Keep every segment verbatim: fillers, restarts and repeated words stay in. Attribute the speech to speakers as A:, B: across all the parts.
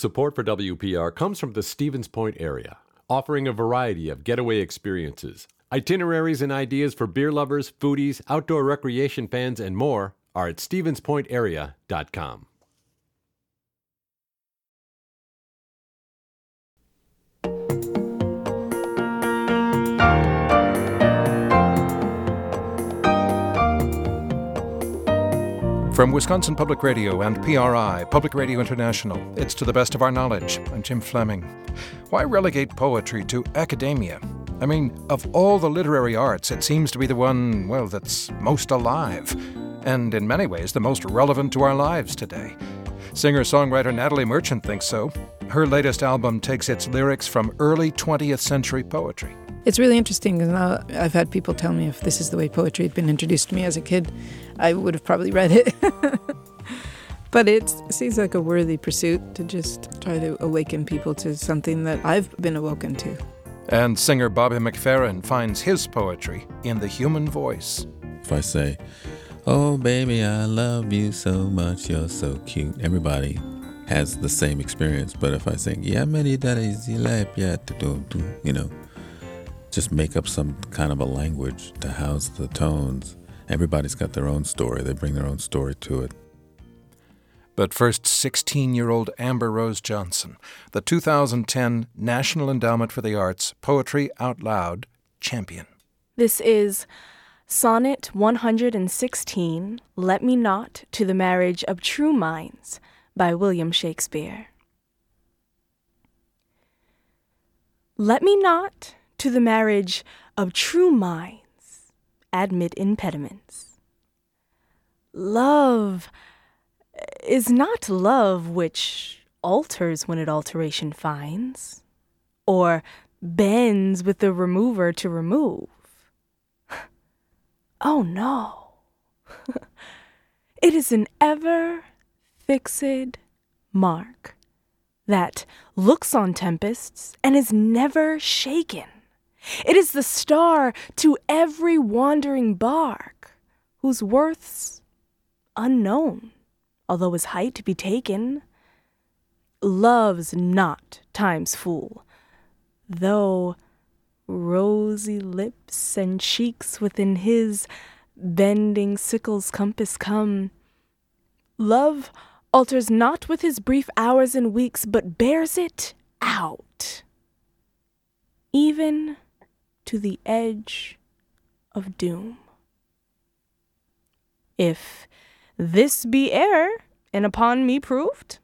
A: Support for W P R comes from the Stevens Point area, offering a variety of getaway experiences. Itineraries and ideas for beer lovers, foodies, outdoor recreation fans, and more are at stevens point area dot com.
B: From Wisconsin Public Radio and P R I, Public Radio International, it's To the Best of Our Knowledge. I'm Jim Fleming. Why relegate poetry to academia? I mean, of all the literary arts, it seems to be the one, well, that's most alive, and in many ways the most relevant to our lives today. Singer-songwriter Natalie Merchant thinks so. Her latest album takes its lyrics from early twentieth century poetry.
C: It's really interesting because now I've had people tell me if this is the way poetry had been introduced to me as a kid, I would have probably read it. But it seems like a worthy pursuit to just try to awaken people to something that I've been awoken to.
B: And singer Bobby McFerrin finds his poetry in the human voice.
D: If I say, "Oh baby, I love you so much, you're so cute," everybody has the same experience. But if I sing, "Yeah, many daddies, you laugh, yeah, you know, just make up some kind of a language to house the tones. Everybody's got their own story. They bring their own story to it.
B: But first, sixteen-year-old Amber Rose Johnson, the two thousand ten National Endowment for the Arts Poetry Out Loud champion.
E: This is Sonnet one hundred sixteen, Let Me Not to the Marriage of True Minds by William Shakespeare. Let me not to the marriage of true minds admit impediments. Love is not love which alters when it alteration finds, or bends with the remover to remove. Oh no, it is an ever-fixed mark that looks on tempests and is never shaken. It is the star to every wandering bark, whose worth's unknown, although his height be taken. Love's not time's fool, though rosy lips and cheeks within his bending sickle's compass come. Love alters not with his brief hours and weeks, but bears it out, even to the edge of doom. If this be error, and upon me proved,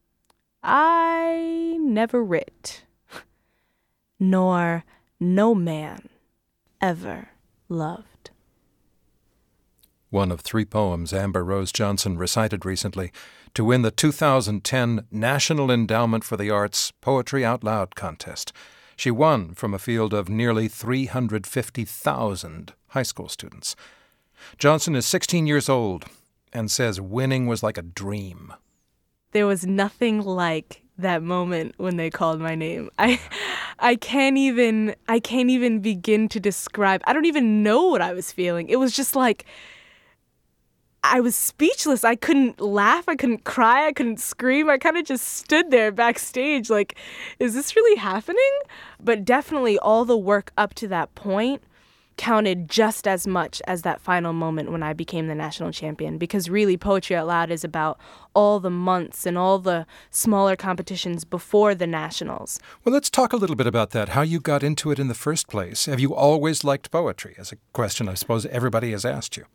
E: I never writ, nor no man ever loved.
B: One of three poems Amber Rose Johnson recited recently to win the two thousand ten National Endowment for the Arts Poetry Out Loud contest. She won from a field of nearly three hundred fifty thousand high school students. Johnson is sixteen years old and says winning was like a dream.
E: There was nothing like that moment when they called my name. I I can't even I can't even begin to describe. I don't even know what I was feeling. It was just like I was speechless. I couldn't laugh. I couldn't cry. I couldn't scream. I kind of just stood there backstage like, is this really happening? But definitely all the work up to that point counted just as much as that final moment when I became the national champion, because really Poetry Out Loud is about all the months and all the smaller competitions before the nationals.
B: Well, let's talk a little bit about that, how you got into it in the first place. Have you always liked poetry? As a question I suppose everybody has asked you.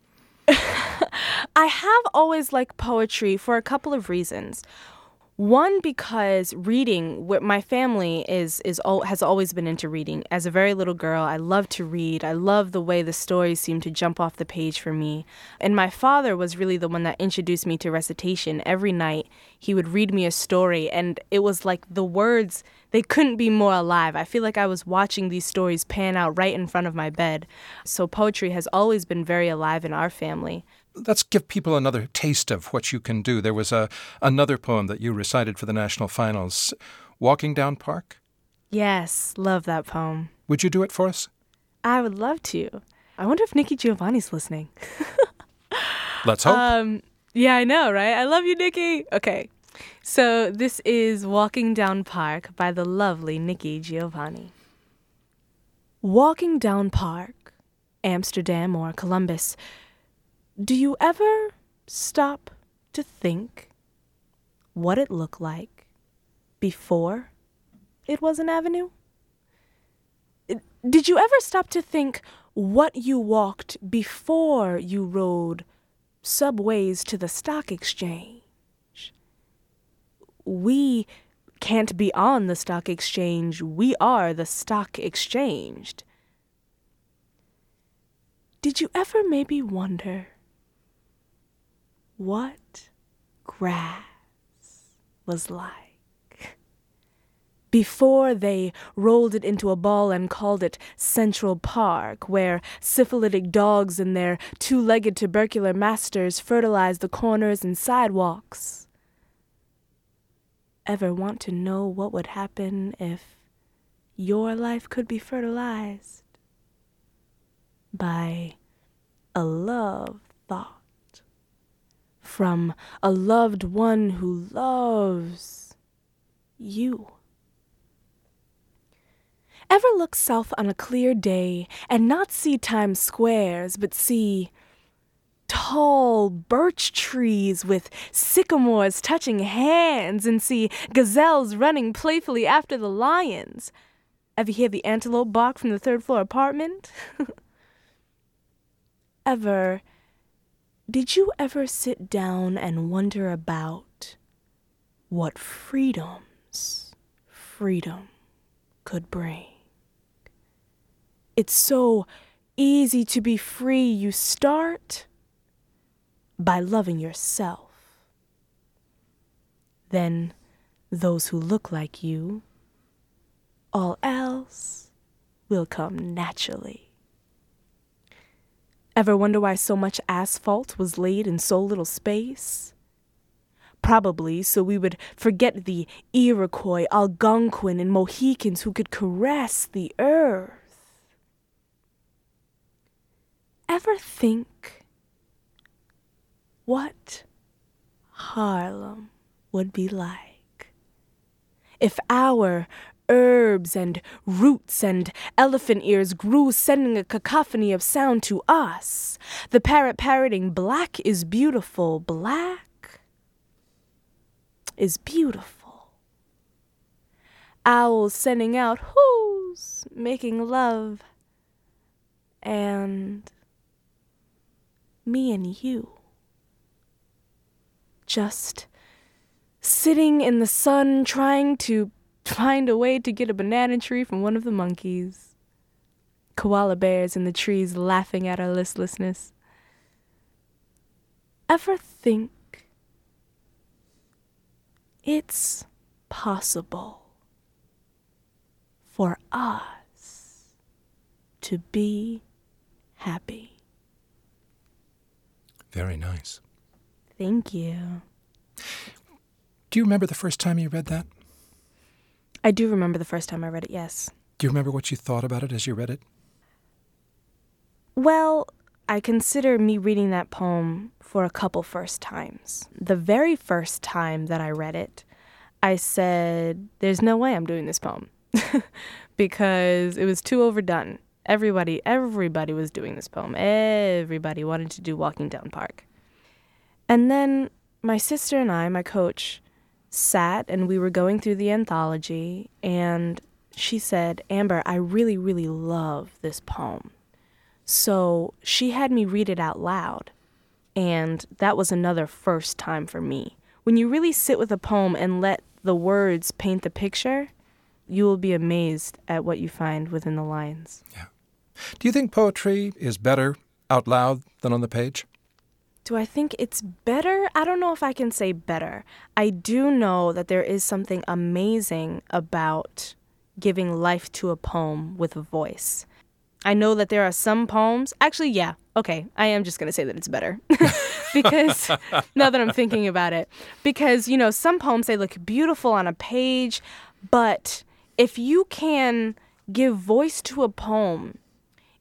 E: I have always liked poetry for a couple of reasons. One, because reading, my family is is has always been into reading. As a very little girl, I loved to read. I loved the way the stories seemed to jump off the page for me. And my father was really the one that introduced me to recitation. Every night, he would read me a story, and it was like the words, they couldn't be more alive. I feel like I was watching these stories pan out right in front of my bed. So poetry has always been very alive in our family.
B: Let's give people another taste of what you can do. There was a another poem that you recited for the national finals, Walking Down Park?
E: Yes, love that poem.
B: Would you do it for us?
E: I would love to. I wonder if Nikki Giovanni's listening.
B: Let's hope.
E: Um, yeah, I know, right? I love you, Nikki. Okay. So this is Walking Down Park by the lovely Nikki Giovanni. Walking down Park, Amsterdam or Columbus, do you ever stop to think what it looked like before it was an avenue? Did you ever stop to think what you walked before you rode subways to the stock exchange? We can't be on the stock exchange. We are the stock exchanged. Did you ever maybe wonder what grass was like before they rolled it into a ball and called it Central Park, where syphilitic dogs and their two-legged tubercular masters fertilized the corners and sidewalks? Ever want to know what would happen if your life could be fertilized by a love thought from a loved one who loves you? Ever look south on a clear day and not see Times Squares, but see tall birch trees with sycamores touching hands, and see gazelles running playfully after the lions? Ever hear the antelope bark from the third floor apartment? Ever, did you ever sit down and wonder about what freedoms freedom could bring? It's so easy to be free. You start by loving yourself. Then those who look like you, all else will come naturally. Ever wonder why so much asphalt was laid in so little space? Probably so we would forget the Iroquois, Algonquin, and Mohicans who could caress the earth. Ever think what Harlem would be like if our herbs and roots and elephant ears grew, sending a cacophony of sound to us? The parrot parroting, black is beautiful, black is beautiful. Owls sending out whoos, making love, and me and you just sitting in the sun trying to find a way to get a banana tree from one of the monkeys. Koala bears in the trees laughing at our listlessness. Ever think it's possible for us to be happy?
B: Very nice.
E: Thank you.
B: Do you remember the first time you read that?
E: I do remember the first time I read it, yes.
B: Do you remember what you thought about it as you read it?
E: Well, I consider me reading that poem for a couple first times. The very first time that I read it, I said, there's no way I'm doing this poem because it was too overdone. Everybody, everybody was doing this poem. Everybody wanted to do Walking Down Park. And then my sister and I, my coach, sat and we were going through the anthology, and she said, Amber, I really, really love this poem. So she had me read it out loud, and that was another first time for me. When you really sit with a poem and let the words paint the picture, you will be amazed at what you find within the lines.
B: Yeah. Do you think poetry is better out loud than on the page?
E: Do I think it's better? I don't know if I can say better. I do know that there is something amazing about giving life to a poem with a voice. I know that there are some poems, actually, yeah, okay, I am just going to say that it's better. Because, now that I'm thinking about it, because, you know, some poems, they look beautiful on a page, but if you can give voice to a poem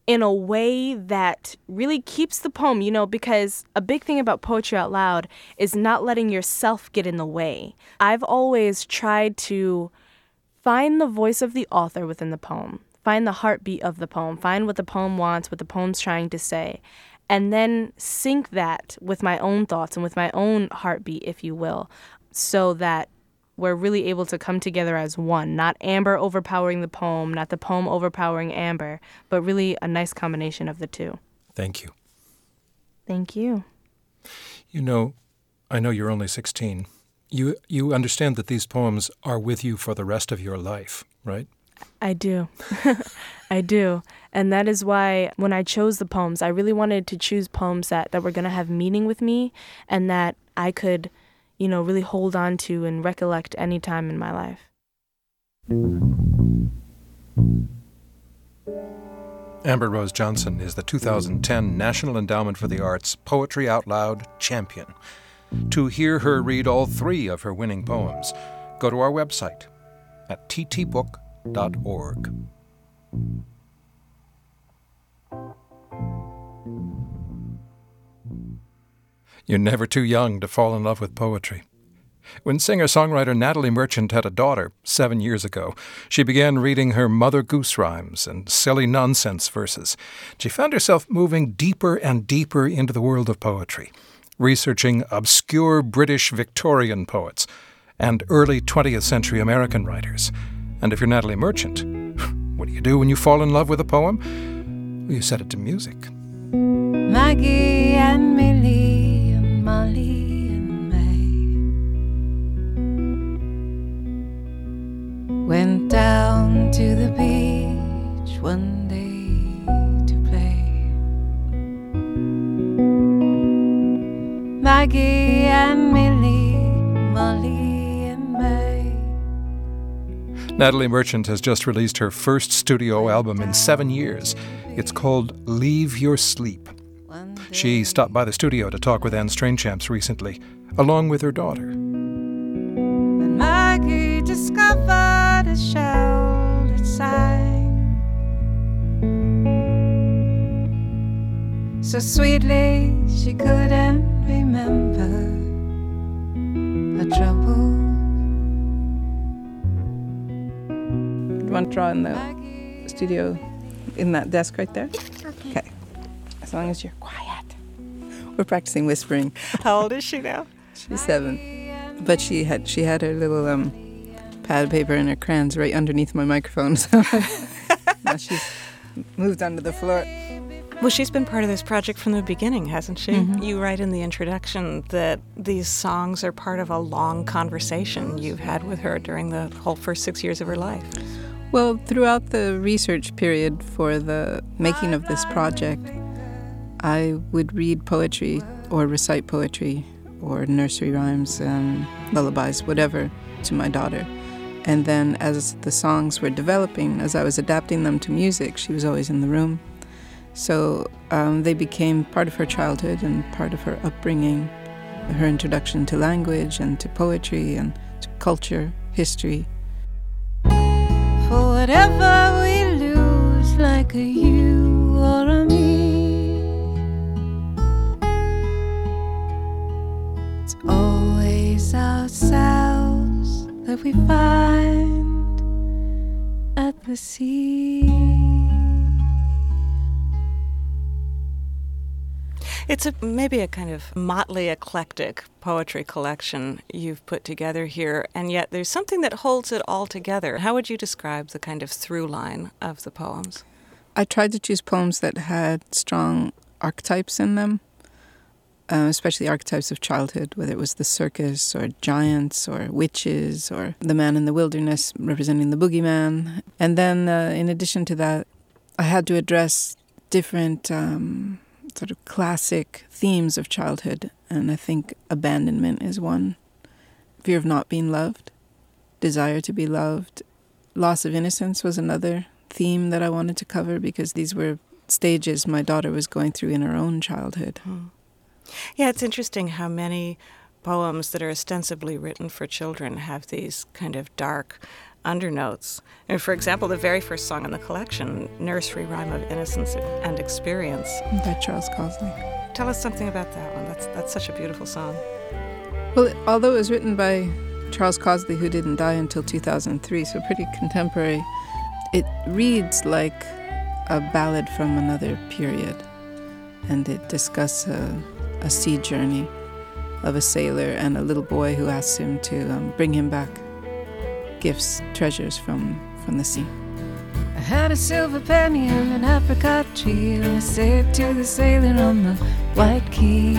E: in a way that really keeps the poem, you know, because a big thing about poetry out loud is not letting yourself get in the way. I've always tried to find the voice of the author within the poem, find the heartbeat of the poem, find what the poem wants, what the poem's trying to say, and then sync that with my own thoughts and with my own heartbeat, if you will, so that we're really able to come together as one, not Amber overpowering the poem, not the poem overpowering Amber, but really a nice combination of the two.
B: Thank you.
E: Thank you.
B: You know, I know you're only sixteen. You you understand that these poems are with you for the rest of your life, right?
E: I do. I do. And that is why when I chose the poems, I really wanted to choose poems that, that were going to have meaning with me and that I could, you know, really hold on to and recollect any time in my life.
B: Amber Rose Johnson is the two thousand ten National Endowment for the Arts Poetry Out Loud champion. To hear her read all three of her winning poems, go to our website at t t book dot org. You're never too young to fall in love with poetry. When singer-songwriter Natalie Merchant had a daughter seven years ago, she began reading her Mother Goose rhymes and silly nonsense verses. She found herself moving deeper and deeper into the world of poetry, researching obscure British Victorian poets and early twentieth century American writers. And if you're Natalie Merchant, what do you do when you fall in love with a poem? Well, you set it to music.
F: Maggie and Millie and Molly and May went down to the beach one day to play. Maggie and Millie, Molly and May.
B: Natalie Merchant has just released her first studio album in seven years. It's called Leave Your Sleep. She stopped by the studio to talk with Anne Strainchamps recently, along with her daughter.
F: When Maggie discovered a shell that sang so sweetly she couldn't remember her trouble.
C: You want to draw in the studio in that desk right there?
G: Okay.
C: Okay. As long as you're quiet. We're practicing whispering.
G: How old is she now?
C: She's seven. But she had she had her little um, pad paper and her crayons right underneath my microphone. So now she's moved onto the floor.
G: Well, she's been part of this project from the beginning, hasn't she?
C: Mm-hmm.
G: You write in the introduction that these songs are part of a long conversation you've had with her during the whole first six years of her life.
C: Well, throughout the research period for the making of this project, I would read poetry or recite poetry or nursery rhymes, um, lullabies, whatever, to my daughter. And then as the songs were developing, as I was adapting them to music, she was always in the room. So um, they became part of her childhood and part of her upbringing, her introduction to language and to poetry and to culture, history.
F: For whatever we lose, like a you or a me, it's always ourselves that we find at the sea.
G: It's a, maybe a kind of motley, eclectic poetry collection you've put together here, and yet there's something that holds it all together. How would you describe the kind of through line of the poems?
C: I tried to choose poems that had strong archetypes in them, uh, especially archetypes of childhood, whether it was the circus or giants or witches or the man in the wilderness representing the boogeyman. And then uh, in addition to that, I had to address different um, sort of classic themes of childhood, and I think abandonment is one. Fear of not being loved, desire to be loved. Loss of innocence was another theme that I wanted to cover because these were stages my daughter was going through in her own childhood.
G: Hmm. Yeah, it's interesting how many poems that are ostensibly written for children have these kind of dark undernotes. And for example, the very first song in the collection, Nursery Rhyme of Innocence and Experience.
C: By Charles Cosley.
G: Tell us something about that one. That's, that's such a beautiful song.
C: Well, although it was written by Charles Cosley, who didn't die until two thousand three, so pretty contemporary, it reads like a ballad from another period. And it discusses a, a sea journey of a sailor and a little boy who asks him to um, bring him back gifts, treasures from, from the sea.
F: I had a silver penny and an apricot tree, and I said to the sailor on the white quay,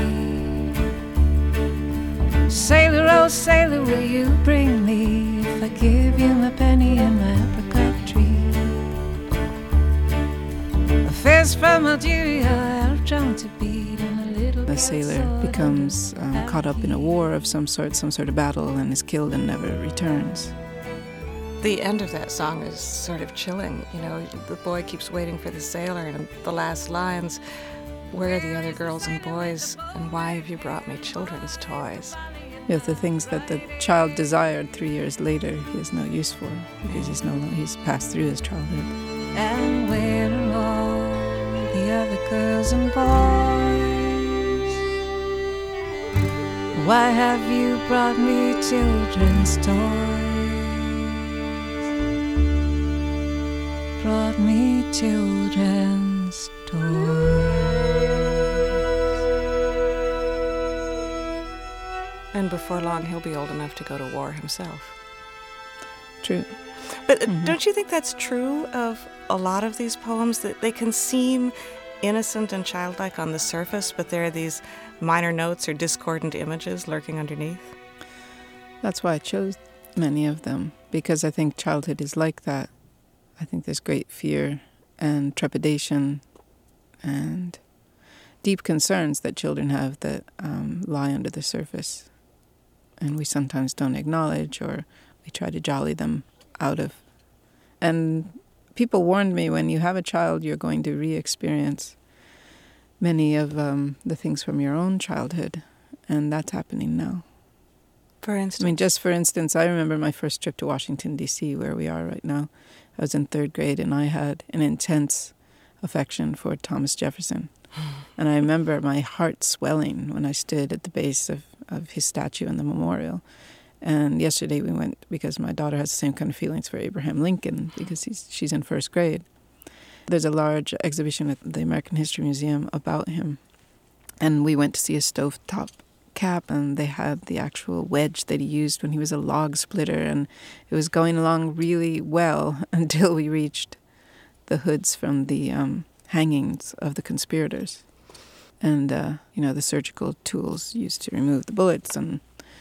F: sailor, oh sailor, will you bring me if I give you my penny and my apricot tree? A fist from Algeria, I'll drown to beat on a little.
C: The sailor becomes um, caught up in a war of some sort, some sort of battle, and is killed and never returns.
G: The end of that song is sort of chilling. You know, the boy keeps waiting for the sailor, and the last lines, where are the other girls and boys, and why have you brought me children's toys?
C: If the things that the child desired three years later, he has no use for, because he's no he's passed through his childhood.
F: And where are all the other girls and boys? Why have you brought me children's toys? Brought me children's toys.
G: And before long, he'll be old enough to go to war himself.
C: True.
G: But
C: Mm-hmm.
G: don't you think that's true of a lot of these poems, that they can seem innocent and childlike on the surface, but there are these minor notes or discordant images lurking underneath?
C: That's why I chose many of them, because I think childhood is like that. I think there's great fear and trepidation and deep concerns that children have that um, lie under the surface. And we sometimes don't acknowledge, or we try to jolly them out of. And people warned me, when you have a child, you're going to re-experience many of um, the things from your own childhood. And that's happening now.
G: For instance?
C: I mean, just for instance, I remember my first trip to Washington, D C, where we are right now. I was in third grade, and I had an intense affection for Thomas Jefferson. And I remember my heart swelling when I stood at the base of, of his statue in the memorial. And yesterday we went, because my daughter has the same kind of feelings for Abraham Lincoln, because he's, she's in first grade. There's a large exhibition at the American History Museum about him. And we went to see a stovetop cap, and they had the actual wedge that he used when he was a log splitter, and it was going along really well until we reached the hoods from the um, hangings of the conspirators, and uh, you know, the surgical tools used to remove the bullets, and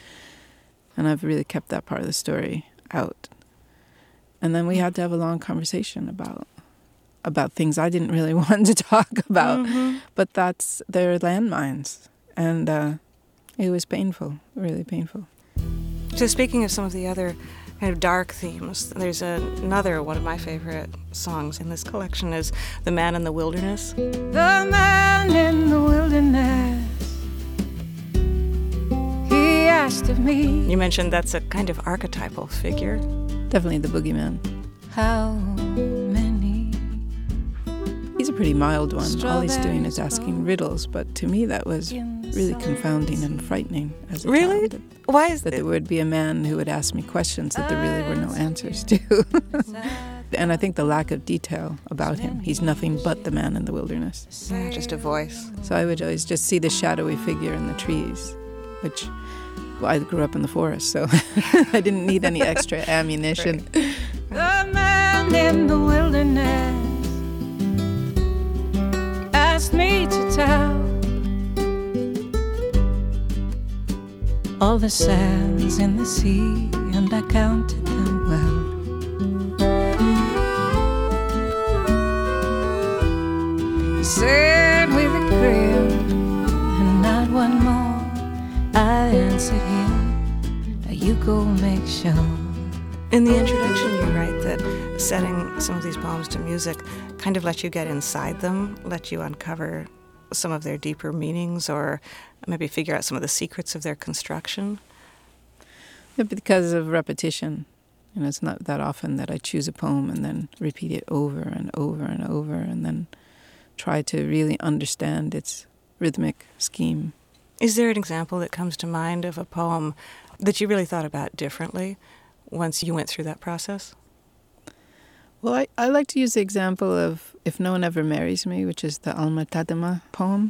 C: and I've really kept that part of the story out. And then we had to have a long conversation about about things I didn't really want to talk about, mm-hmm. but that's they're landmines, and uh, it was painful, really painful.
G: So speaking of some of the other kind of dark themes, there's a, another one of my favorite songs in this collection is The Man in the Wilderness.
F: The man in the wilderness, he asked of me.
G: You mentioned that's a kind of archetypal figure.
C: Definitely the boogeyman.
F: How many?
C: He's a pretty mild one. All he's doing is asking riddles, but to me that was really confounding and frightening as a
G: really?
C: child. That,
G: Why is
C: that
G: it?
C: there would be a man who would ask me questions that there really were no answers to. And I think the lack of detail about him. He's nothing but the man in the wilderness.
G: Yeah, just a voice.
C: So I would always just see the shadowy figure in the trees, which, well, I grew up in the forest, so I didn't need any extra ammunition.
F: The man in the wilderness asked me to tell all the sands in the sea, and I counted them well. He said with a grin, and not one more. I answered him, now you go make sure.
G: In the introduction, you write that setting some of these poems to music kind of let you get inside them, let you uncover some of their deeper meanings, or maybe figure out some of the secrets of their construction?
C: Yeah, because of repetition. You know, it's not that often that I choose a poem and then repeat it over and over and over and then try to really understand its rhythmic scheme.
G: Is there an example that comes to mind of a poem that you really thought about differently once you went through that process?
C: Well, I, I like to use the example of If No One Ever Marries Me, which is the Alma Tadema poem.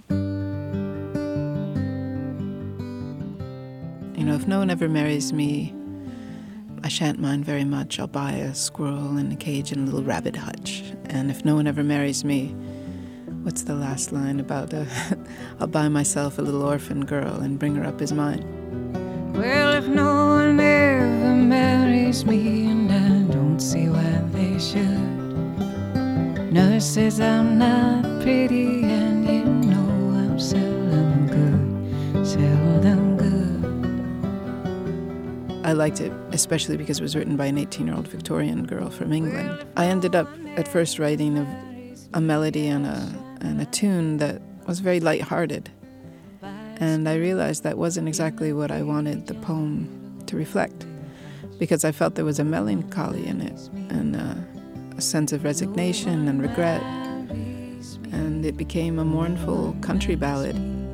C: You know, if no one ever marries me, I shan't mind very much. I'll buy a squirrel in a cage and a little rabbit hutch. And if no one ever marries me, what's the last line about, uh, I'll buy myself a little orphan girl and bring her up as mine.
F: Well, if no one ever marries me, and I don't see why they should. Nurse says I'm not pretty, and you know I'm seldom good, seldom good.
C: I liked it, especially because it was written by an eighteen-year-old Victorian girl from England. I ended up at first writing a, a melody and a, and a tune that was very lighthearted. And I realized that wasn't exactly what I wanted the poem to reflect, because I felt there was a melancholy in it and a, a sense of resignation and regret. And it became a mournful country ballad.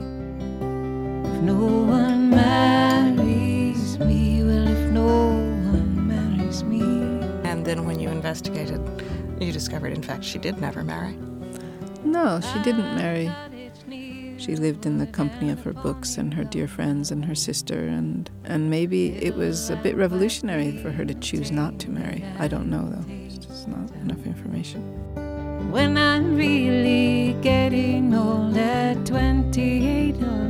F: If no one marries me, well, if no one marries me.
G: And then when you investigated, you discovered, in fact, she did never marry.
C: No, she didn't marry. She lived in the company of her books and her dear friends and her sister, and, and maybe it was a bit revolutionary for her to choose not to marry. I don't know, though. There's just not enough information.
F: When I'm really getting old at twenty-eight or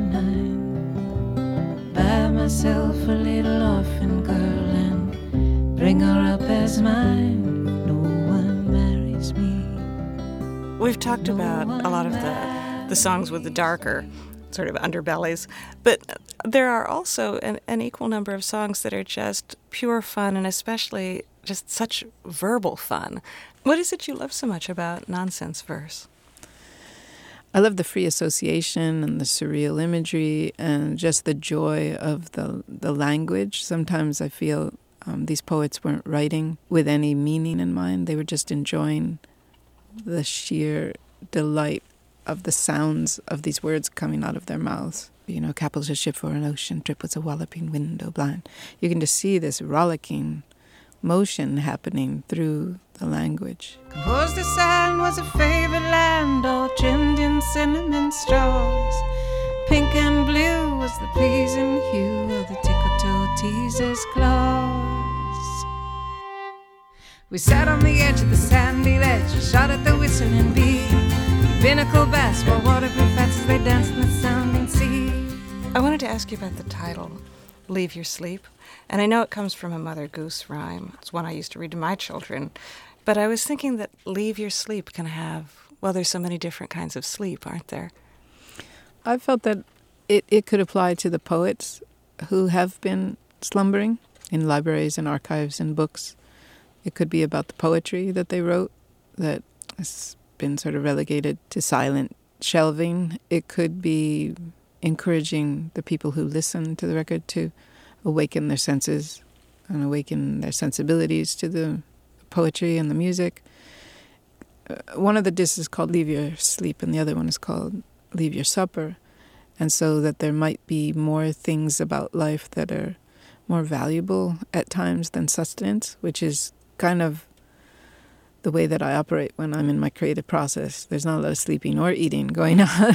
F: nine, buy myself a little orphan girl and bring her up as mine. No one marries me.
G: We've talked about a lot of the the songs with the darker sort of underbellies, but there are also an, an equal number of songs that are just pure fun, and especially just such verbal fun. What is it you love so much about nonsense verse?
C: I love the free association and the surreal imagery and just the joy of the the language. Sometimes I feel um, these poets weren't writing with any meaning in mind. They were just enjoying the sheer delight of the sounds of these words coming out of their mouths. You know, Capel's a ship for an ocean trip with a walloping window blind. You can just see this rollicking motion happening through the language.
F: Composed the sand was a favorite land, all trimmed in cinnamon straws. Pink and blue was the pleasing hue of the tickle-toe teaser's claws. We sat on the edge of the sandy ledge, shot at the whistling bee. Binnacle bass wore waterproof hats as they danced in the sounding sea.
G: I wanted to ask you about the title, Leave Your Sleep. And I know it comes from a Mother Goose rhyme. It's one I used to read to my children. But I was thinking that leave your sleep can have, well, there's so many different kinds of sleep, aren't there?
C: I felt that it, it could apply to the poets who have been slumbering in libraries and archives and books. It could be about the poetry that they wrote that has been sort of relegated to silent shelving. It could be encouraging the people who listen to the record to awaken their senses and awaken their sensibilities to the poetry and the music. Uh, one of the discs is called Leave Your Sleep and the other one is called Leave Your Supper. And so that there might be more things about life that are more valuable at times than sustenance, which is kind of the way that I operate when I'm in my creative process. There's not a lot of sleeping or eating going on.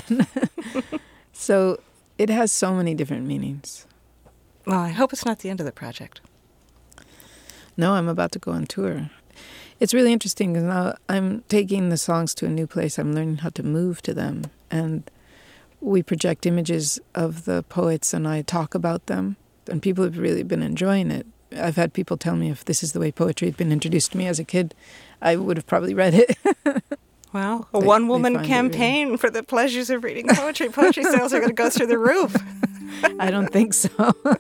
C: So it has so many different meanings.
G: Well, I hope it's not the end of the project.
C: No, I'm about to go on tour. It's really interesting because now I'm taking the songs to a new place. I'm learning how to move to them. And we project images of the poets and I talk about them. And people have really been enjoying it. I've had people tell me if this is the way poetry had been introduced to me as a kid, I would have probably read it.
G: Well, a
C: They-
G: one-woman
C: they find it
G: campaign for the pleasures of reading poetry. Poetry sales are going to go through the roof.
C: I don't think so.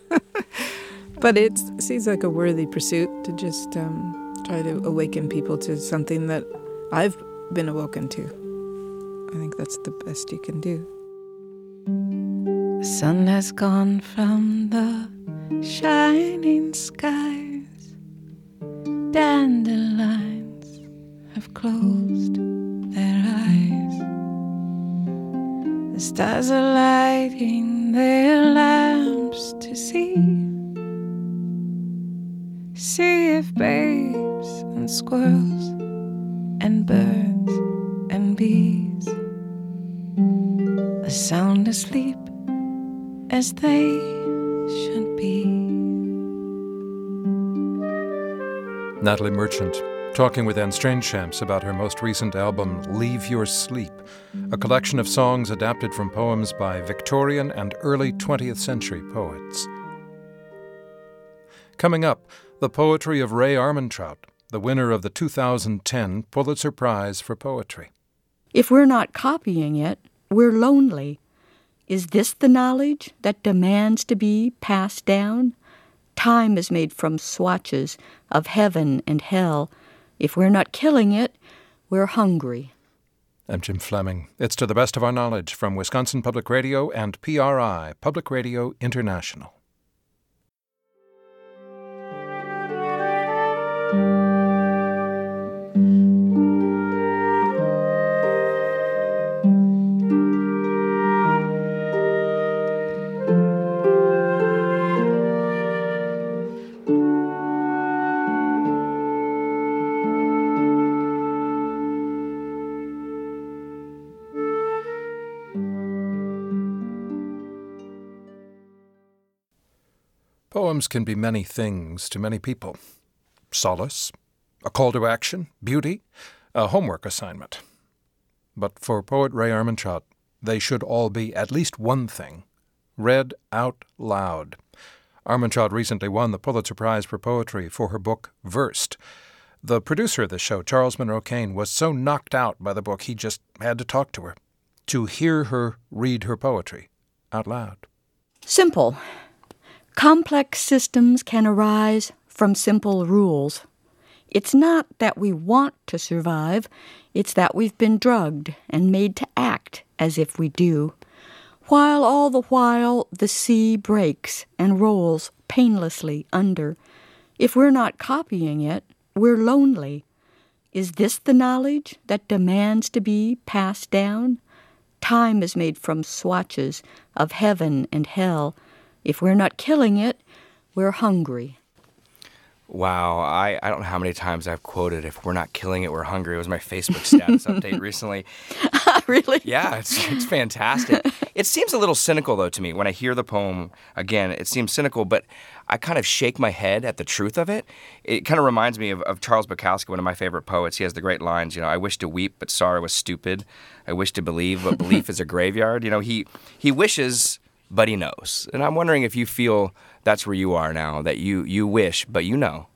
C: But it seems like a worthy pursuit to just um, try to awaken people to something that I've been awoken to. I think that's the best you can do.
F: The sun has gone from the shining skies. Dandelions have closed their eyes. The stars are lighting their lamps to see. See if babes and squirrels and birds and bees are sound asleep as they should be.
B: Natalie Merchant, talking with Anne Strangeshamps about her most recent album, Leave Your Sleep, a collection of songs adapted from poems by Victorian and early twentieth century poets. Coming up, the poetry of Ray Armantrout, the winner of the two thousand ten Pulitzer Prize for Poetry.
H: If we're not copying it, we're lonely. Is this the knowledge that demands to be passed down? Time is made from swatches of heaven and hell. If we're not killing it, we're hungry.
B: I'm Jim Fleming. It's To the Best of Our Knowledge from Wisconsin Public Radio and P R I, Public Radio International. Poems can be many things to many people. Solace, a call to action, beauty, a homework assignment. But for poet Ray Armantrout, they should all be at least one thing, read out loud. Armantrout recently won the Pulitzer Prize for Poetry for her book, Versed. The producer of the show, Charles Monroe Kane, was so knocked out by the book he just had to talk to her, to hear her read her poetry out loud.
H: Simple. Complex systems can arise from simple rules. It's not that we want to survive, it's that we've been drugged and made to act as if we do, while all the while the sea breaks and rolls painlessly under. If we're not copying it, we're lonely. Is this the knowledge that demands to be passed down? Time is made from swatches of heaven and hell. If we're not killing it, we're hungry.
I: Wow, I, I don't know how many times I've quoted, if we're not killing it, we're hungry. It was my Facebook status update recently.
H: Really?
I: Yeah, it's it's fantastic. It seems a little cynical, though, to me. When I hear the poem, again, it seems cynical, but I kind of shake my head at the truth of it. It kind of reminds me of, of Charles Bukowski, one of my favorite poets. He has the great lines, you know, I wish to weep, but sorrow was stupid. I wish to believe, but belief is a graveyard. You know, he he wishes, but he knows. And I'm wondering if you feel that's where you are now, that you, you wish, but you know.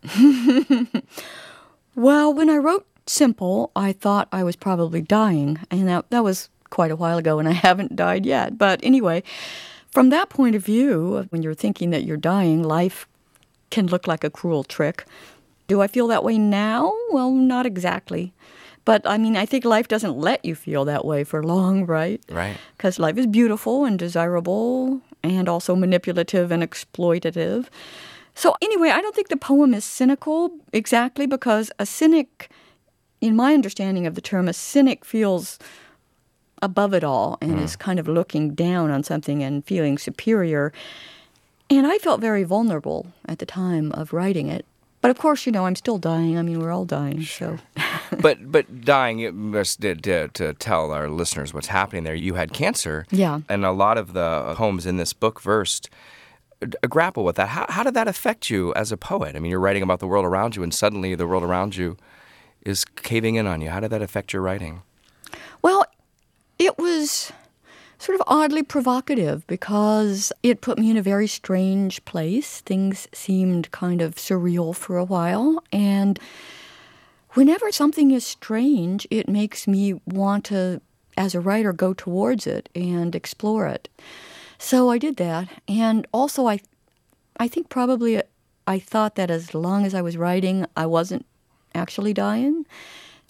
H: Well, when I wrote Simple, I thought I was probably dying, and that, that was quite a while ago, and I haven't died yet. But anyway, from that point of view, when you're thinking that you're dying, life can look like a cruel trick. Do I feel that way now? Well, not exactly. But, I mean, I think life doesn't let you feel that way for long, right?
I: Right.
H: Because life is beautiful and desirable and also manipulative and exploitative. So anyway, I don't think the poem is cynical exactly, because a cynic, in my understanding of the term, a cynic feels above it all and mm. is kind of looking down on something and feeling superior. And I felt very vulnerable at the time of writing it. But of course, you know, I'm still dying. I mean, we're all dying, so.
I: but but dying, it must, to, to, to tell our listeners what's happening there, you had cancer.
H: Yeah.
I: And a lot of the poems in this book, Versed, grapple with that. How, how did that affect you as a poet? I mean, you're writing about the world around you, and suddenly the world around you is caving in on you. How did that affect your writing?
H: Well, it was sort of oddly provocative because it put me in a very strange place. Things seemed kind of surreal for a while. And whenever something is strange, it makes me want to, as a writer, go towards it and explore it. So I did that. And also, I, I think probably I thought that as long as I was writing, I wasn't actually dying.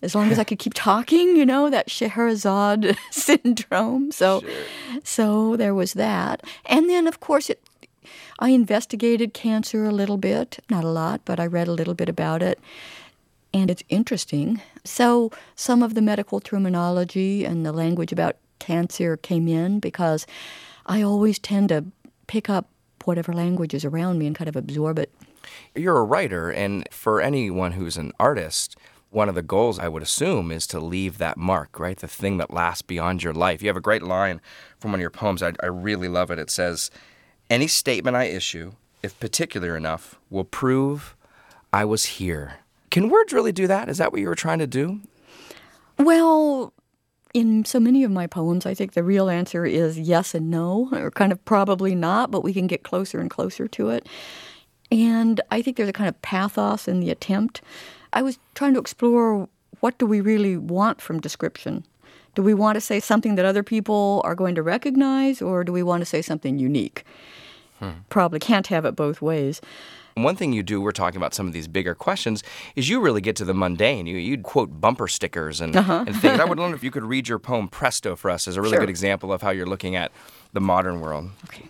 H: as long as I could keep talking, you know, that Scheherazade syndrome. So,
I: Sure.
H: so there was that. And then, of course, it, I investigated cancer a little bit, not a lot, but I read a little bit about it. And it's interesting. So some of the medical terminology and the language about cancer came in because I always tend to pick up whatever language is around me and kind of absorb it.
I: You're a writer, and for anyone who's an artist, one of the goals, I would assume, is to leave that mark, right? The thing that lasts beyond your life. You have a great line from one of your poems. I, I really love it. It says, "Any statement I issue, if particular enough, will prove I was here." Can words really do that? Is that what you were trying to do?
H: Well, in so many of my poems, I think the real answer is yes and no, or kind of probably not, but we can get closer and closer to it. And I think there's a kind of pathos in the attempt. I was trying to explore, what do we really want from description? Do we want to say something that other people are going to recognize, or do we want to say something unique? Hmm. Probably can't have it both ways.
I: One thing you do, we're talking about some of these bigger questions, is you really get to the mundane. You, you'd quote bumper stickers and, uh-huh. and things. I would wonder if you could read your poem Presto for us as a really
H: Sure.
I: good example of how you're looking at the modern world.
H: Okay.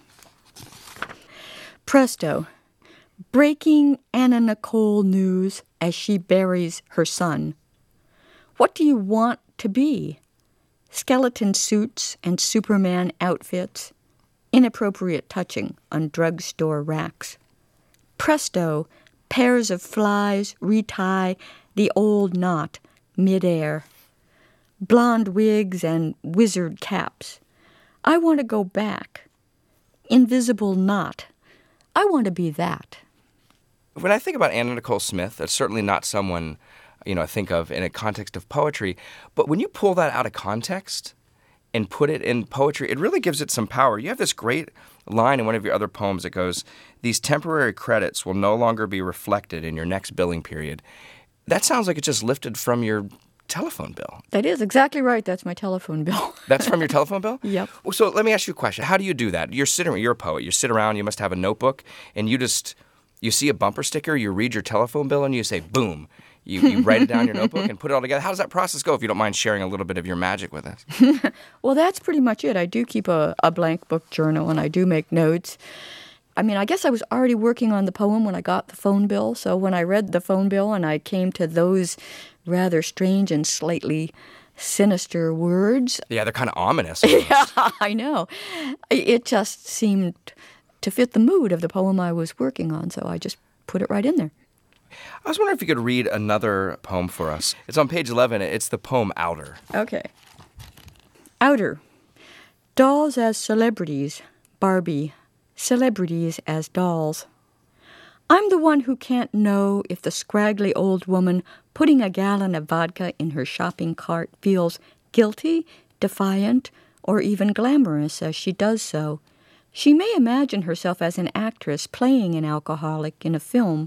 H: Presto. Breaking Anna Nicole news as she buries her son. What do you want to be? Skeleton suits and Superman outfits. Inappropriate touching on drugstore racks. Presto, pairs of flies retie the old knot midair. Blonde wigs and wizard caps. I want to go back. Invisible knot. I want to be that.
I: When I think about Anna Nicole Smith, that's certainly not someone, you know, I think of in a context of poetry. But when you pull that out of context and put it in poetry, it really gives it some power. You have this great line in one of your other poems that goes, "These temporary credits will no longer be reflected in your next billing period." That sounds like it's just lifted from your telephone bill.
H: That is exactly right. That's my telephone bill.
I: That's from your telephone bill?
H: Yep.
I: So let me ask you a question. How do you do that? You're sitting, you're a poet. You sit around, you must have a notebook, and you just, you see a bumper sticker, you read your telephone bill, and you say, boom. You, you write it down in your notebook and put it all together. How does that process go, if you don't mind sharing a little bit of your magic with us?
H: Well, that's pretty much it. I do keep a, a blank book journal, and I do make notes. I mean, I guess I was already working on the poem when I got the phone bill. So when I read the phone bill and I came to those rather strange and slightly sinister words.
I: Yeah, they're kind of ominous.
H: Yeah, I know. It just seemed to fit the mood of the poem I was working on, so I just put it right in there.
I: I was wondering if you could read another poem for us. It's on page eleven. It's the poem Outer.
H: Okay. Outer. Dolls as celebrities. Barbie. Celebrities as dolls. I'm the one who can't know if the scraggly old woman putting a gallon of vodka in her shopping cart feels guilty, defiant, or even glamorous as she does so. She may imagine herself as an actress playing an alcoholic in a film.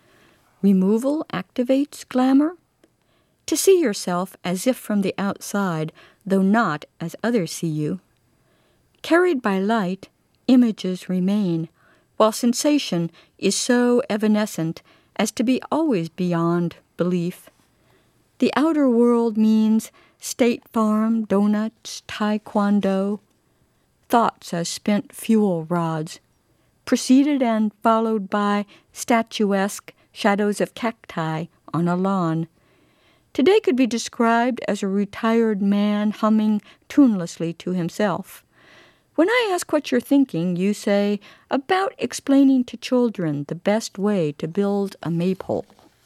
H: Removal activates glamour? To see yourself as if from the outside, though not as others see you. Carried by light, images remain, while sensation is so evanescent as to be always beyond belief. The outer world means State Farm, donuts, taekwondo, thoughts as spent fuel rods, preceded and followed by statuesque shadows of cacti on a lawn. Today could be described as a retired man humming tunelessly to himself. When I ask what you're thinking, you say, about explaining to children the best way to build a maypole.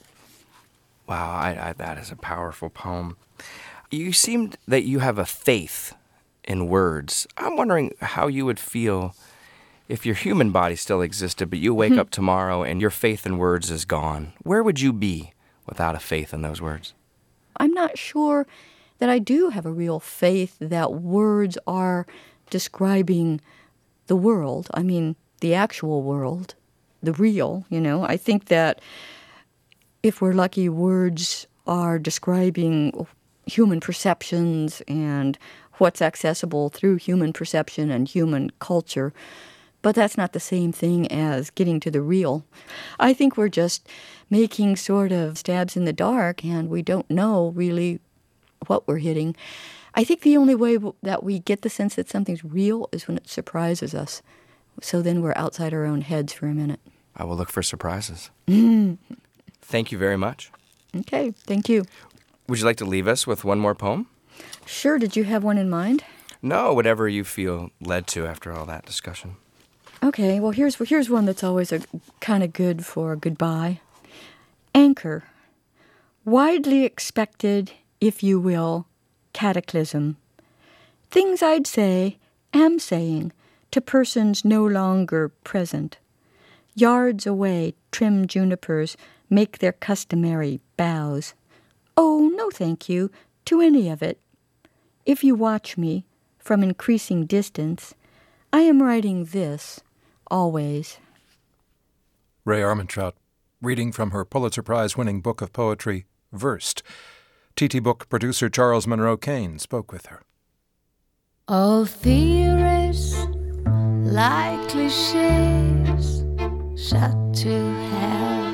I: Wow, I, I, that is a powerful poem. You seemed that you have a faith in words. I'm wondering how you would feel if your human body still existed, but you wake up tomorrow and your faith in words is gone. Where would you be without a faith in those words?
H: I'm not sure that I do have a real faith that words are describing the world. I mean, the actual world, the real, you know. I think that if we're lucky, words are describing human perceptions and what's accessible through human perception and human culture. But that's not the same thing as getting to the real. I think we're just making sort of stabs in the dark, and we don't know really what we're hitting. I think the only way that we get the sense that something's real is when it surprises us. So then we're outside our own heads for a minute.
I: I will look for surprises. Thank you very much.
H: Okay, thank you.
I: Would you like to leave us with one more poem?
H: Sure. Did you have one in mind?
I: No, whatever you feel led to after all that discussion.
H: Okay, well, here's here's one that's always a kind of good for goodbye. Anchor. Widely expected, if you will, cataclysm. Things I'd say, am saying, to persons no longer present. Yards away, trim junipers make their customary bows. Oh, no thank you to any of it. If you watch me from increasing distance, I am writing this always.
B: Rae Armantrout, reading from her Pulitzer Prize-winning book of poetry, Versed. T T Book producer Charles Monroe Kane spoke with her.
F: All theories, like cliches, shut to hell.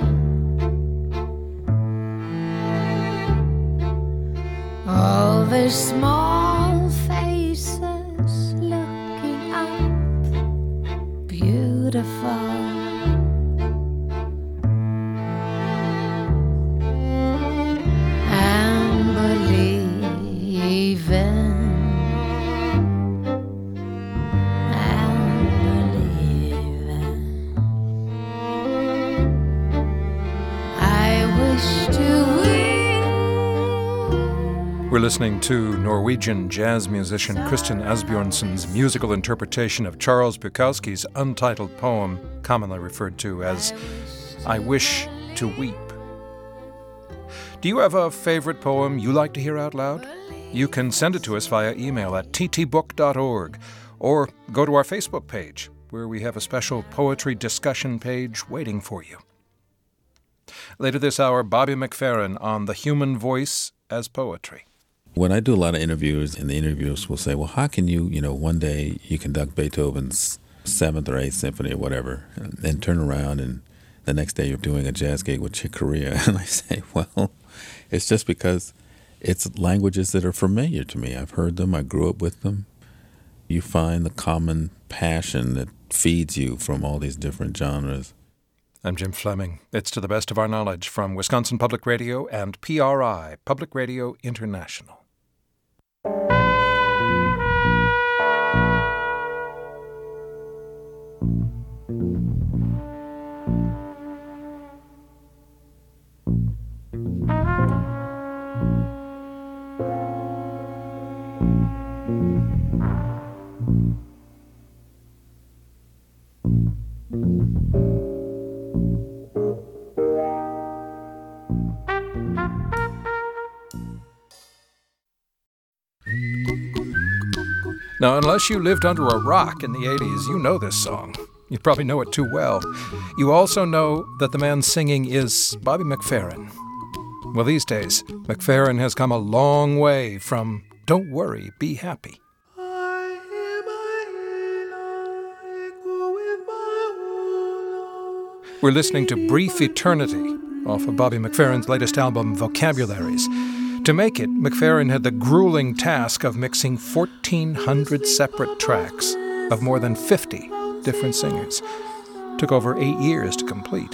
F: All the small faces looking up, beautiful. And believing, and believing. I wish to win.
B: We're listening to Norwegian jazz musician Kristin Asbjornsen's musical interpretation of Charles Bukowski's untitled poem, commonly referred to as I Wish to Weep. Do you have a favorite poem you like to hear out loud? You can send it to us via email at t t book dot org or go to our Facebook page, where we have a special poetry discussion page waiting for you. Later this hour, Bobby McFerrin on the human voice as poetry.
D: When I do a lot of interviews, and the interviewers will say, well, how can you, you know, one day you conduct Beethoven's seventh or eighth symphony or whatever, and then turn around and the next day you're doing a jazz gig with Chick Corea. And I say, well, it's just because it's languages that are familiar to me. I've heard them. I grew up with them. You find the common passion that feeds you from all these different genres.
B: I'm Jim Fleming. It's To the Best of Our Knowledge from Wisconsin Public Radio and P R I, Public Radio International. Now, unless you lived under a rock in the eighties, you know this song. You probably know it too well. You also know that the man singing is Bobby McFerrin. Well, these days, McFerrin has come a long way from Don't Worry, Be Happy. We're listening to Brief Eternity off of Bobby McFerrin's latest album, Vocabularies. To make it, McFerrin had the grueling task of mixing fourteen hundred separate tracks of more than fifty different singers. Took over eight years to complete.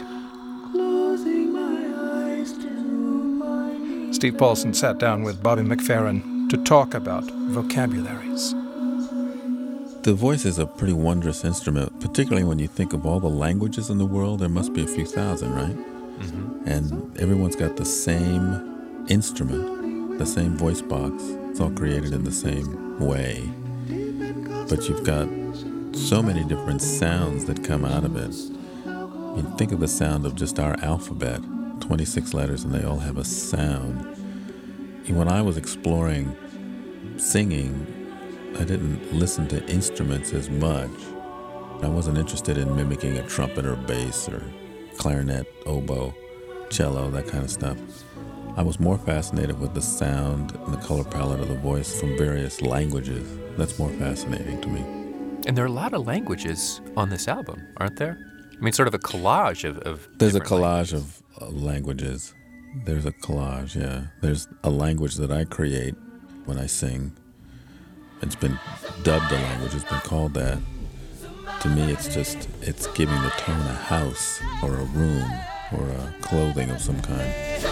B: Steve Paulson sat down with Bobby McFerrin to talk about Vocabularies.
D: The voice is a pretty wondrous instrument, particularly when you think of all the languages in the world. There must be a few thousand, right? Mm-hmm. And everyone's got the same instrument, the same voice box. It's all created in the same way. But you've got so many different sounds that come out of it. I mean, think of the sound of just our alphabet, twenty-six letters, and they all have a sound. And when I was exploring singing, I didn't listen to instruments as much. I wasn't interested in mimicking a trumpet or bass or clarinet, oboe, cello, that kind of stuff. I was more fascinated with the sound and the color palette of the voice from various languages. That's more fascinating to me.
J: And there are a lot of languages on this album, aren't there? I mean, sort of a collage of. of
D: There's a collage languages. of uh, languages. There's a collage, yeah. There's a language that I create when I sing. It's been dubbed a language, it's been called that. To me, it's just, it's giving the tone a house or a room or a clothing of some kind.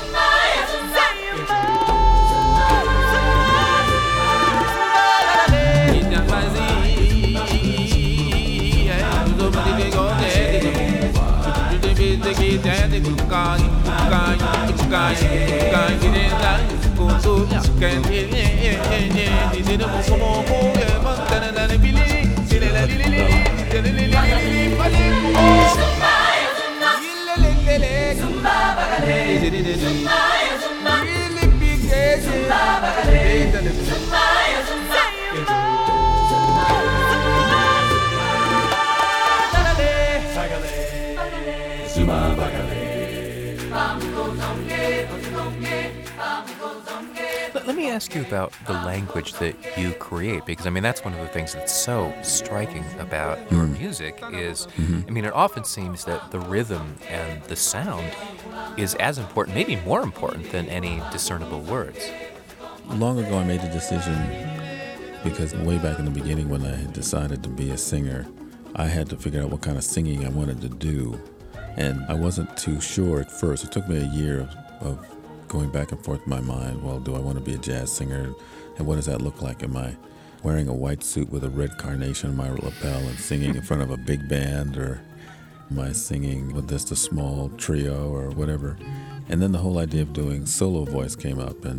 J: Let me ask you about the language that you create, because I mean that's one of the things that's so striking about your mm. music is, mm-hmm. I mean it often seems that the rhythm and the sound is as important, maybe more important than any discernible words.
D: Long ago I made a decision, because way back in the beginning when I had decided to be a singer, I had to figure out what kind of singing I wanted to do. And I wasn't too sure at first. It took me a year of, of going back and forth in my mind. Well, do I want to be a jazz singer? And what does that look like? Am I wearing a white suit with a red carnation on my lapel and singing in front of a big band? Or am I singing with just a small trio or whatever? And then the whole idea of doing solo voice came up. And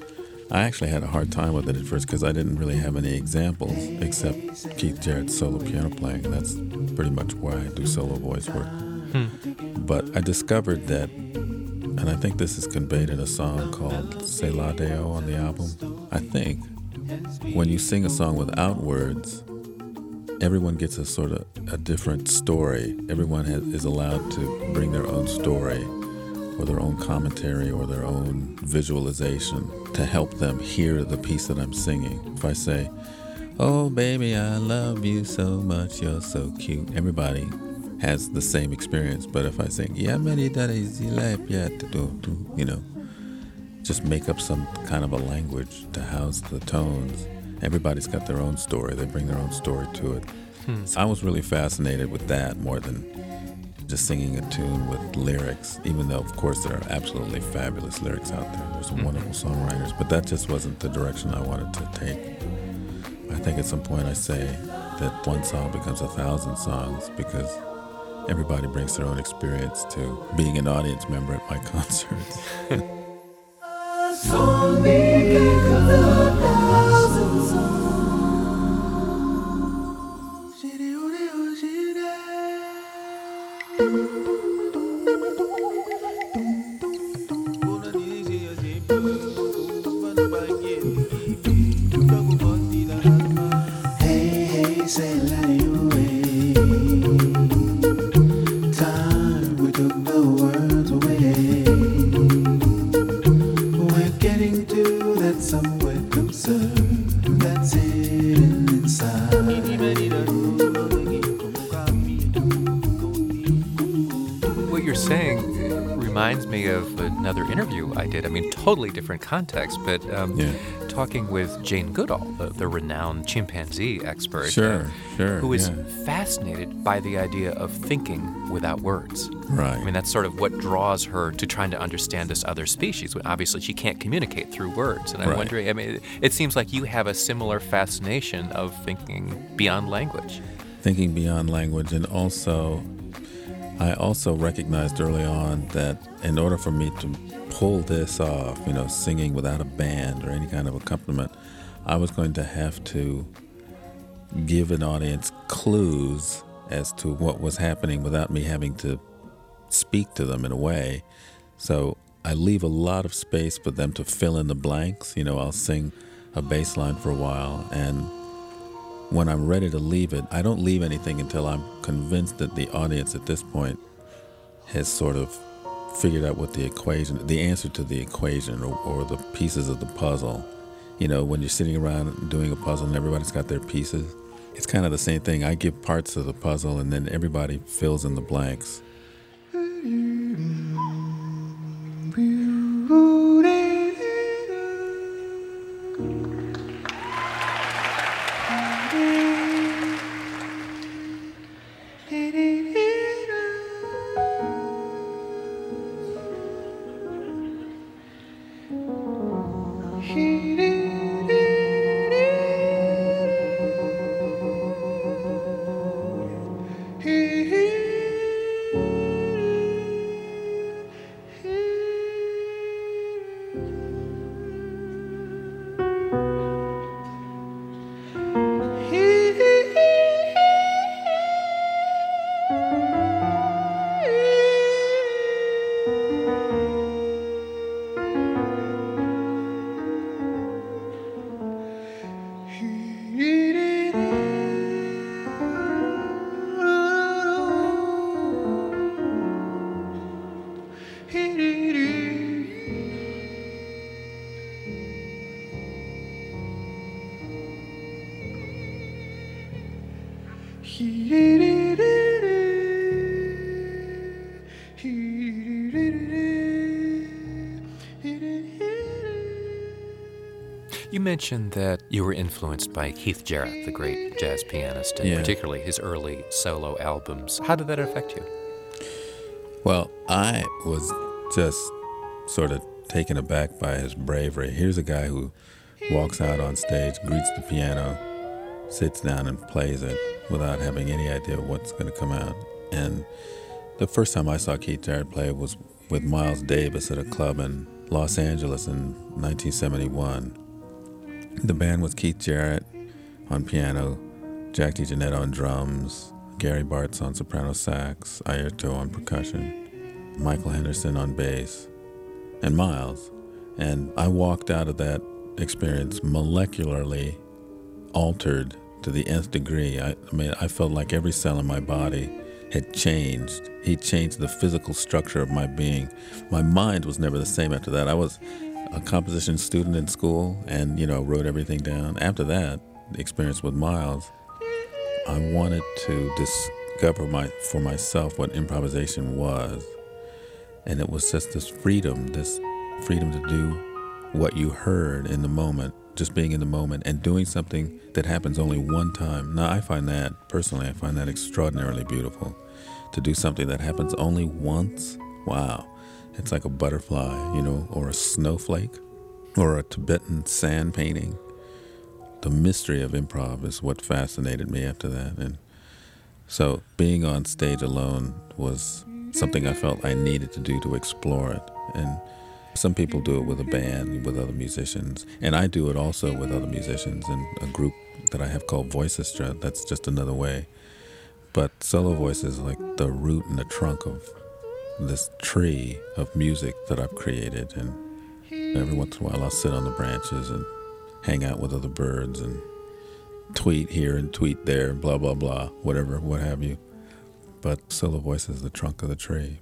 D: I actually had a hard time with it at first because I didn't really have any examples except Keith Jarrett's solo piano playing. That's pretty much why I do solo voice work. Hmm. But I discovered that, and I think this is conveyed in a song called C'est la Deo on the album, I think when you sing a song without words, everyone gets a sort of a different story. Everyone has, is allowed to bring their own story or their own commentary or their own visualization to help them hear the piece that I'm singing. If I say, "Oh baby, I love you so much, you're so cute," everybody has the same experience. But if I sing, "Yeah, many daddies, you know, just make up some kind of a language to house the tones, everybody's got their own story. They bring their own story to it. Hmm. So I was really fascinated with that more than just singing a tune with lyrics, even though, of course, there are absolutely fabulous lyrics out there. There's mm-hmm. wonderful songwriters, but that just wasn't the direction I wanted to take. I think at some point I say that one song becomes a thousand songs because everybody brings their own experience to being an audience member at my concerts.
J: Totally different context, but um, yeah. talking with Jane Goodall, the, the renowned chimpanzee expert,
D: sure,
J: uh,
D: sure,
J: who is
D: yeah.
J: fascinated by the idea of thinking without words.
D: Right.
J: I mean, that's sort of what draws her to trying to understand this other species. Obviously, she can't communicate through words, and I'm
D: right.
J: wondering. I mean, it, it seems like you have a similar fascination of thinking beyond language.
D: Thinking beyond language, and also, I also recognized early on that in order for me to pull this off, you know, singing without a band or any kind of accompaniment, I was going to have to give an audience clues as to what was happening without me having to speak to them in a way. So I leave a lot of space for them to fill in the blanks. You know, I'll sing a bass line for a while, and when I'm ready to leave it, I don't leave anything until I'm convinced that the audience at this point has sort of figured out what the equation, the answer to the equation or, or the pieces of the puzzle. You know, when you're sitting around doing a puzzle and everybody's got their pieces, it's kind of the same thing. I give parts of the puzzle, and then everybody fills in the blanks.
J: You mentioned that you were influenced by Keith Jarrett, the great jazz pianist, and
D: Yeah.
J: particularly his early solo albums. How did that affect you?
D: Well, I was just sort of taken aback by his bravery. Here's a guy who walks out on stage, greets the piano, sits down and plays it without having any idea what's going to come out. And the first time I saw Keith Jarrett play was with Miles Davis at a club in Los Angeles in nineteen seventy-one. The band was Keith Jarrett on piano, Jack DeJohnetto on drums, Gary Bartz on soprano sax, Airto on percussion, Michael Henderson on bass, and Miles. And I walked out of that experience molecularly altered to the nth degree. I, I mean, I felt like every cell in my body had changed. He changed the physical structure of my being. My mind was never the same after that. I was a composition student in school and, you know, wrote everything down. After that, the experience with Miles, I wanted to discover my for myself what improvisation was. And it was just this freedom, this freedom to do what you heard in the moment, just being in the moment and doing something that happens only one time. Now, I find that, personally, I find that extraordinarily beautiful. To do something that happens only once, wow. It's like a butterfly, you know, or a snowflake, or a Tibetan sand painting. The mystery of improv is what fascinated me after that. And so being on stage alone was something I felt I needed to do to explore it. And some people do it with a band, with other musicians. And I do it also with other musicians in a group that I have called Voicestra. That's just another way. But solo voice is like the root and the trunk of this tree of music that I've created. And every once in a while I'll sit on the branches and hang out with other birds and tweet here and tweet there, blah, blah, blah, whatever, what have you. But solo voice is the trunk of the tree.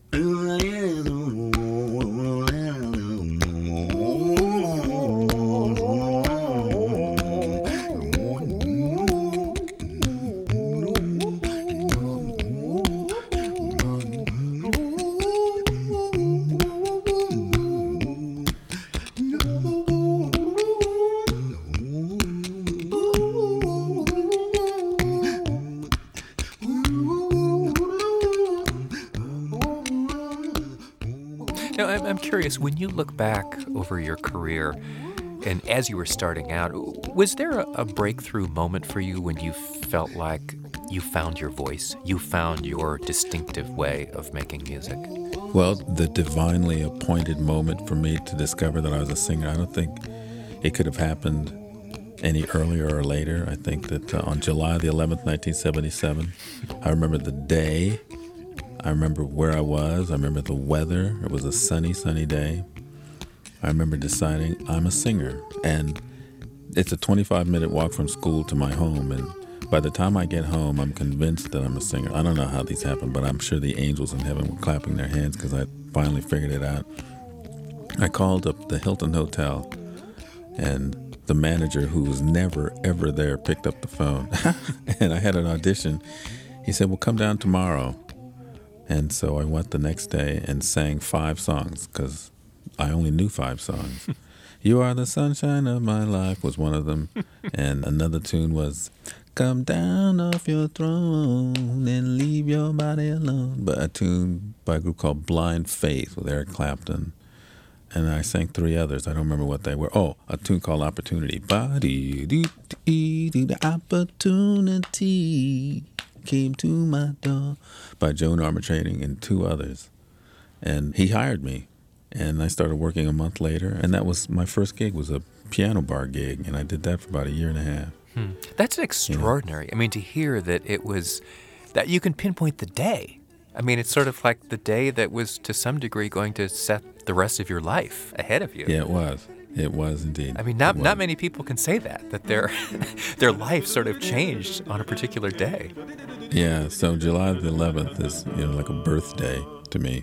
J: Now, I'm, I'm curious, when you look back over your career and as you were starting out, was there a, a breakthrough moment for you when you felt like you found your voice, you found your distinctive way of making music?
D: Well, the divinely appointed moment for me to discover that I was a singer, I don't think it could have happened any earlier or later. I think that uh, on July the eleventh, nineteen seventy-seven, I remember the day. I remember where I was. I remember the weather. It was a sunny, sunny day. I remember deciding I'm a singer. And it's a twenty-five minute walk from school to my home. And by the time I get home, I'm convinced that I'm a singer. I don't know how these happen, but I'm sure the angels in heaven were clapping their hands because I finally figured it out. I called up the Hilton Hotel and the manager, who was never, ever there, picked up the phone. And I had an audition. He said, well, come down tomorrow. And so I went the next day and sang five songs, because I only knew five songs. You Are the Sunshine of My Life was one of them. And another tune was, come down off your throne and leave your body alone. But a tune by a group called Blind Faith with Eric Clapton. And I sang three others. I don't remember what they were. Oh, a tune called Opportunity. The opportunity came to my door by Joan Armatrading and two others. And he hired me. And I started working a month later. And that was my first gig, was a piano bar gig. And I did that for about a year and a half.
J: Hmm. That's extraordinary. Yeah. I mean, to hear that it was, that you can pinpoint the day. I mean, it's sort of like the day that was, to some degree, going to set the rest of your life ahead of you.
D: Yeah, it was. It was indeed.
J: I mean, not not many people can say that, that their their life sort of changed on a particular day.
D: Yeah, so July the eleventh is, you know, like a birthday to me.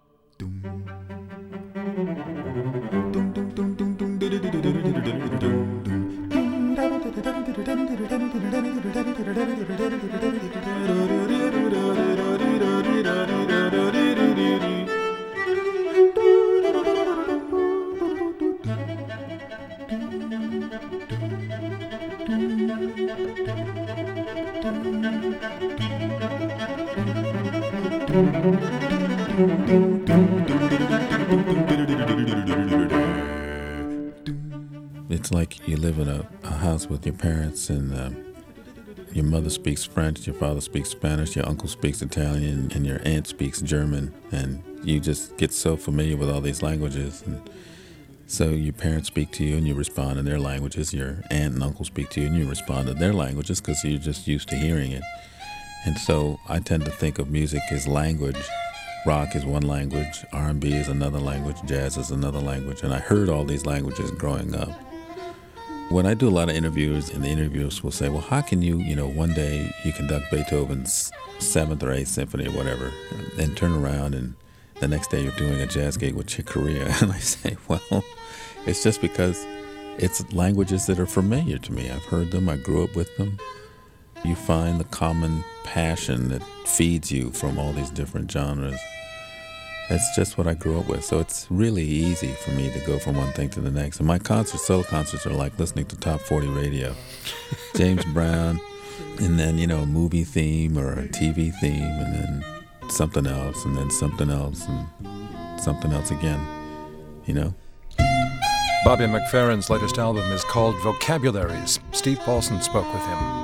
D: It's like you live in a, a house with your parents, and uh, your mother speaks French, your father speaks Spanish, your uncle speaks Italian, and your aunt speaks German, and you just get so familiar with all these languages. And so your parents speak to you and you respond in their languages. Your aunt and uncle speak to you and you respond in their languages because you're just used to hearing it. And so I tend to think of music as language. Rock is one language, R and B is another language, jazz is another language, and I heard all these languages growing up. When I do a lot of interviews, and the interviewers will say, well, how can you, you know, one day you conduct Beethoven's seventh or eighth symphony or whatever, and turn around and the next day you're doing a jazz gig with Chick Corea. And I say, well, it's just because it's languages that are familiar to me. I've heard them, I grew up with them. You find the common passion that feeds you from all these different genres. That's just what I grew up with. So it's really easy for me to go from one thing to the next. And my concerts, solo concerts, are like listening to top forty radio. James Brown, and then, you know, a movie theme or a T V theme, and then something else, and then something else, and something else again, you know?
B: Bobby McFerrin's latest album is called Vocabularies. Steve Paulson spoke with him.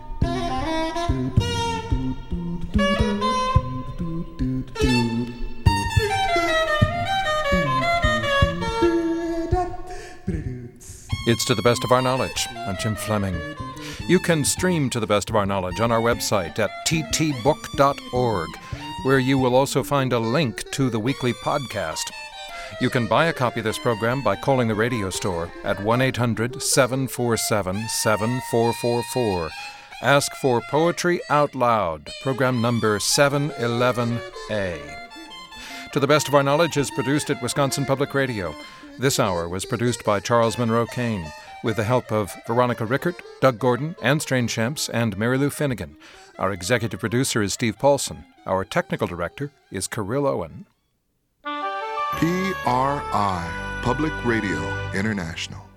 B: It's To the Best of Our Knowledge. I'm Jim Fleming. You can stream To the Best of Our Knowledge on our website at t t book dot org, where you will also find a link to the weekly podcast. You can buy a copy of this program by calling the radio store at one eight hundred seven four seven seven four four four. Ask for Poetry Out Loud, program number seven eleven A. To the Best of Our Knowledge is produced at Wisconsin Public Radio. This hour was produced by Charles Monroe Kane, with the help of Veronica Rickert, Doug Gordon, Anne Strange-Champs, and Mary Lou Finnegan. Our executive producer is Steve Paulson. Our technical director is Kirill Owen.
K: P R I, Public Radio International.